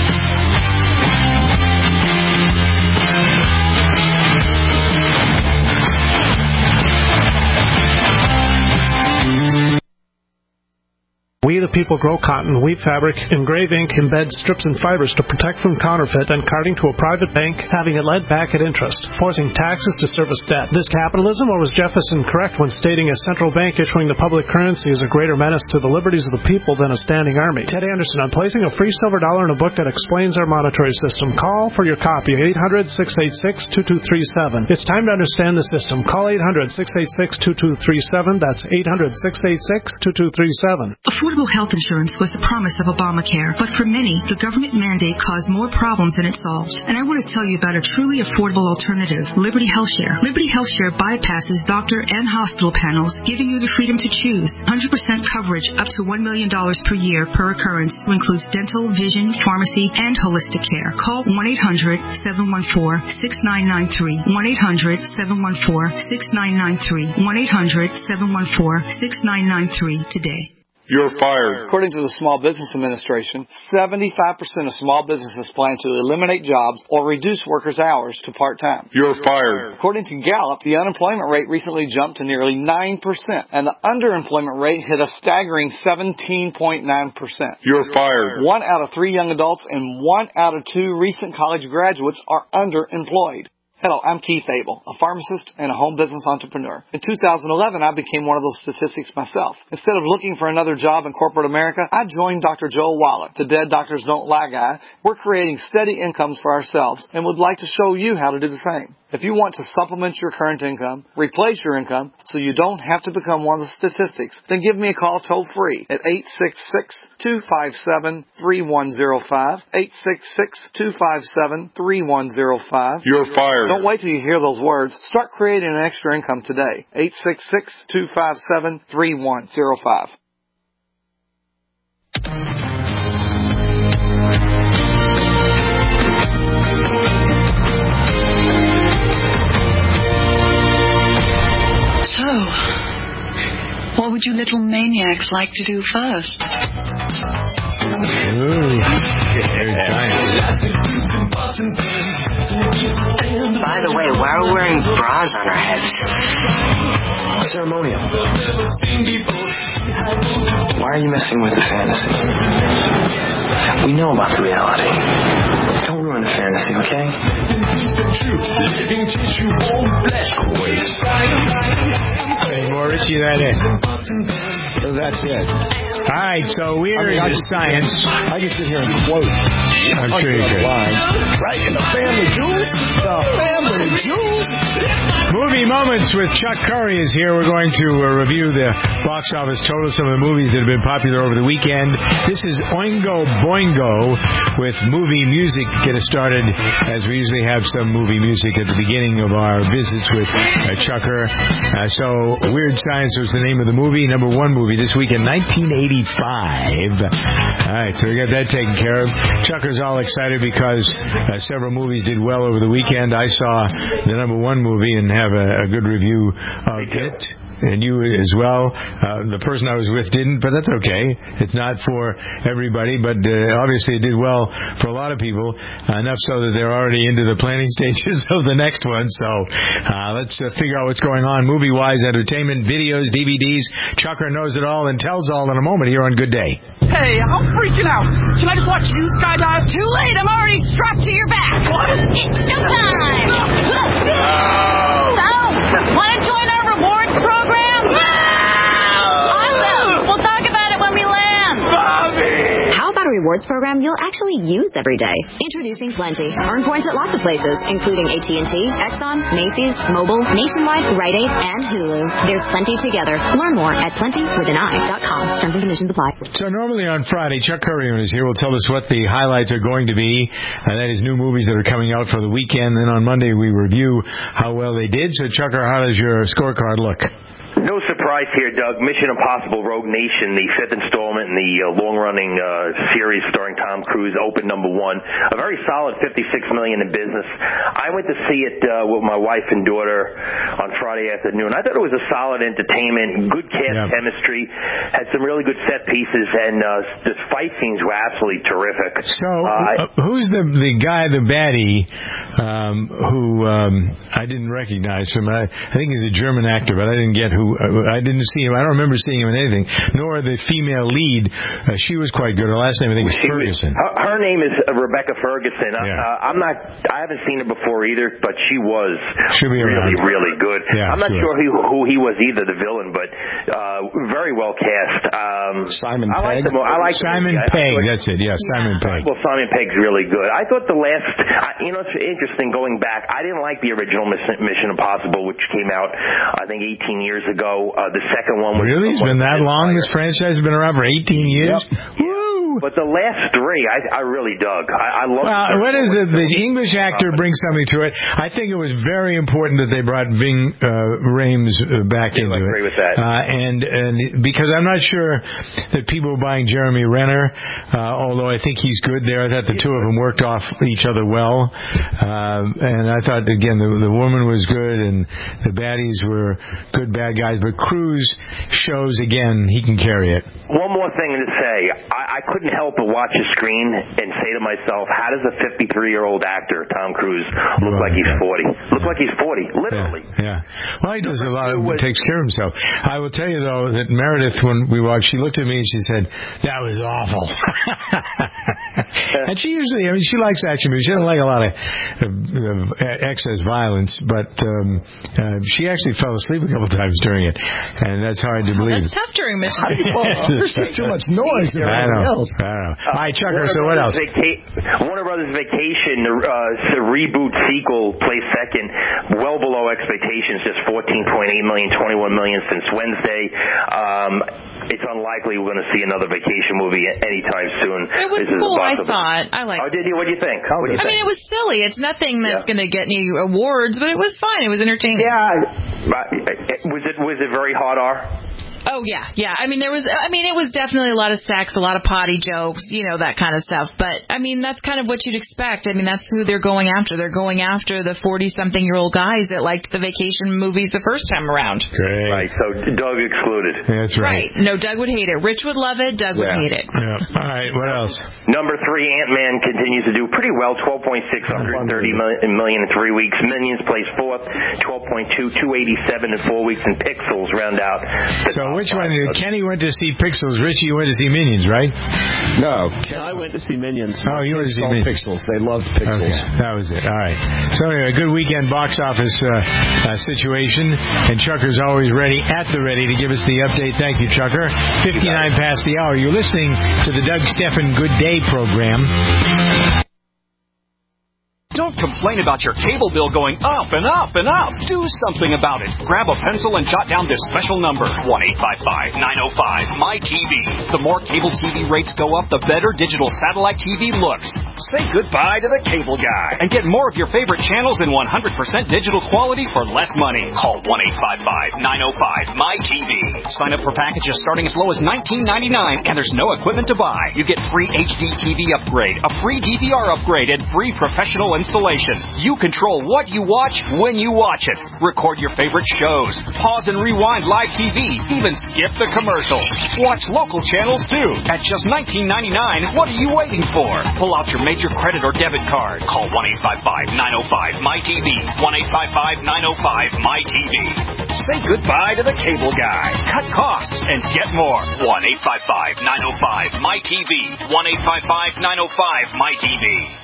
We the people grow cotton, weave fabric, engrave ink, embed strips and fibers to protect from counterfeit and carting to a private bank, having it led back at interest, forcing taxes to service debt. This capitalism, or was Jefferson correct when stating a central bank issuing the public currency is a greater menace to the liberties of the people than a standing army? Ted Anderson on placing a free silver dollar in a book that explains our monetary system. Call for your copy, eight hundred, six eight six, two two three seven. It's time to understand the system. Call eight hundred, six eight six, two two three seven. That's eight hundred, six eight six, two two three seven. Affordable health insurance was the promise of Obamacare, but for many, the government mandate caused more problems than it solved. And I want to tell you about a truly affordable alternative, Liberty HealthShare. Liberty HealthShare bypasses doctor and hospital panels, giving you the freedom to choose. one hundred percent coverage up to one million dollars per year per occurrence, which includes dental, vision, pharmacy, and holistic care. Call one eight hundred, seven one four, six nine nine three. one eight hundred, seven one four, six nine nine three. one eight hundred, seven one four, six nine nine three today. You're fired. According to the Small Business Administration, seventy-five percent of small businesses plan to eliminate jobs or reduce workers' hours to part-time. You're fired. According to Gallup, the unemployment rate recently jumped to nearly nine percent, and the underemployment rate hit a staggering seventeen point nine percent. You're fired. One out of three young adults and one out of two recent college graduates are underemployed. Hello, I'm Keith Abel, a pharmacist and a home business entrepreneur. In two thousand eleven, I became one of those statistics myself. Instead of looking for another job in corporate America, I joined Doctor Joel Wallach, the Dead Doctors Don't Lie guy. We're creating steady incomes for ourselves and would like to show you how to do the same. If you want to supplement your current income, replace your income, so you don't have to become one of the statistics, then give me a call toll-free at eight six six, two five seven, three one zero five, eight six six, two five seven, three one zero five. You're fired. Don't wait till you hear those words. Start creating an extra income today. eight six six, two five seven, three one zero five. So, what would you little maniacs like to do first? Ooh, very science. By the way, why are we wearing bras on our heads? Ceremonial. Why are you messing with the fantasy? We know about the reality. Don't ruin the fantasy, okay? Any more Richie that is? So that's it. All right, so we're I mean, into science. I can sit here and quote. I'm sure you could. Lines. Right in the family jewels. The family jewels. Movie Moments with Chuck Curry is here. We're going to uh, review the box office total, some of the movies that have been popular over the weekend. This is Oingo Boingo with movie music to get us started, as we usually have some movie music at the beginning of our visits with uh, Chucker. Uh, so Weird Science was the name of the movie, number one movie this week in nineteen eighty-five. All right, so we got that taken care of. Chucker's all excited because uh, several movies did well over the weekend. I saw the number one movie and have a, a good review of it. And you as well. Uh, the person I was with didn't, but that's okay. It's not for everybody, but uh, obviously it did well for a lot of people, uh, enough so that they're already into the planning stages of the next one. So uh, let's uh, figure out what's going on. Movie-wise, entertainment, videos, D V Ds. Chucker knows it all and tells all in a moment here on Good Day. Hey, I'm freaking out. Can I just watch you skydive? Too late. I'm already strapped to your back. What? It's showtime. No! So, want to join our rewards program? No! Awesome. We'll talk about it when we land. Bobby! How about a rewards program you'll actually use every day? Introducing Plenty. Earn points at lots of places, including A T and T, Exxon, Macy's, Mobile, Nationwide, Rite Aid, and Hulu. There's plenty together. Learn more at plenty with an eye dot com. Terms and conditions apply. So normally on Friday, Chuck Curry is here. Will tell us what the highlights are going to be. And that is new movies that are coming out for the weekend. Then on Monday, we review how well they did. So, Chucker, how does your scorecard look? No surprise wife here, Doug. Mission Impossible Rogue Nation, the fifth installment in the uh, long-running uh, series starring Tom Cruise, opened number one. A very solid fifty-six million dollars in business. I went to see it uh, with my wife and daughter on Friday afternoon. I thought it was a solid entertainment, good cast yeah. chemistry, had some really good set pieces, and uh, the fight scenes were absolutely terrific. So, uh, who's the the guy, the baddie, um, who um, I didn't recognize from? I, I think he's a German actor, but I didn't get who. I didn't see him. I don't remember seeing him in anything. Nor the female lead. Uh, she was quite good. Her last name, I think, is Ferguson. Her, her name is Rebecca Ferguson. Yeah. Uh, I'm not. I haven't seen her before either, but she was She'll be really, around. really good. Yeah, I'm not sure who, who he was either, the villain, but uh, very well cast. Um, Simon I Pegg. Like the, I like Simon the, Pegg. I, I that's it. Yeah, Simon yeah. Pegg. Well, Simon Pegg's really good. I thought the last. I, you know, it's interesting going back. I didn't like the original Mission Impossible, which came out, I think, eighteen years ago. Uh, the second one was really. It's been that long. This franchise has been around for eighteen years. Yep. Woo! But the last three, I, I really dug. I, I love. Well, what is it? The English actor brings something to it. I think it was very important that they brought Ving uh, Rhames back yeah, into I agree it. with that. Uh, and and because I'm not sure that people were buying Jeremy Renner, uh, although I think he's good there. I thought the two of them worked off each other well. Uh, and I thought, again, the, the woman was good and the baddies were good bad guys. But Cruise shows, again, he can carry it. One more thing to say. I, I couldn't help but watch the screen and say to myself, how does a fifty-three-year-old actor, Tom Cruise, look well, like he's yeah. forty? Look like he's forty, literally. Yeah. yeah. Well, he does a lot of, takes care of himself. I will tell you, though, that Meredith, when we walked, she looked at me and she said, that was awful. And she usually, I mean, she likes action movies. She doesn't like a lot of, of, of excess violence, but um, uh, she actually fell asleep a couple times during it, and that's hard to believe. That's tough during Mission Impossible. There's just too much noise. I know. Else. I know. All right, Chucker, so what else? Vaca- Warner Brothers Vacation, uh, the reboot sequel, placed second, well below expectations, just fourteen point eight million dollars, twenty-one million dollars since Wednesday. Um, it's unlikely we're going to see another Vacation movie anytime soon. It was this cool, is I thought. I liked it. Oh, did you? What do you think? What do you I think? mean, it was silly. It's nothing that's Yeah. going to get any awards, but it was fun. It was entertaining. Yeah. Was it was it very hard R? Oh, yeah, yeah. I mean, there was, I mean, it was definitely a lot of sex, a lot of potty jokes, you know, that kind of stuff. But, I mean, that's kind of what you'd expect. I mean, that's who they're going after. They're going after the forty-something-year-old guys that liked the Vacation movies the first time around. Great. Right, so Doug excluded. Yeah, that's right. Right. No, Doug would hate it. Rich would love it. Doug Yeah. would hate it. Yeah. All right, what else? Number three, Ant-Man continues to do pretty well, twelve point six, one hundred thirty million in three weeks. Minions plays fourth, twelve point two, two eighty-seven in four weeks, and Pixels round out. So which one? Kenny went to see Pixels. Richie, you went to see Minions, right? No. I went to see Minions. Oh, you went to see Minions. Pixels. They love Pixels. Okay, that was it. All right. So anyway, a good weekend box office uh, uh, situation, and Chucker's always ready, at the ready, to give us the update. Thank you, Chucker. fifty-nine past the hour. You're listening to the Doug Stephan Good Day program. Don't complain about your cable bill going up and up and up. Do something about it. Grab a pencil and jot down this special number, one eight five five, nine oh five, M Y T V. The more cable T V rates go up, the better digital satellite T V looks. Say goodbye to the cable guy and get more of your favorite channels in one hundred percent digital quality for less money. Call one eight five five, nine oh five, M Y T V. Sign up for packages starting as low as nineteen ninety-nine, and there's no equipment to buy. You get free H D T V upgrade, a free D V R upgrade, and free professional installation. You control what you watch when you watch it. Record your favorite shows. Pause and rewind live T V. Even skip the commercials. Watch local channels too. At just nineteen ninety-nine, what are you waiting for? Pull out your major credit or debit card. Call one eight five five, nine oh five, M Y T V. one eight five five, nine oh five, M Y T V. Say goodbye to the cable guy. Cut costs and get more. one eight five five, nine oh five, M Y T V. one eight five five, nine oh five, M Y T V.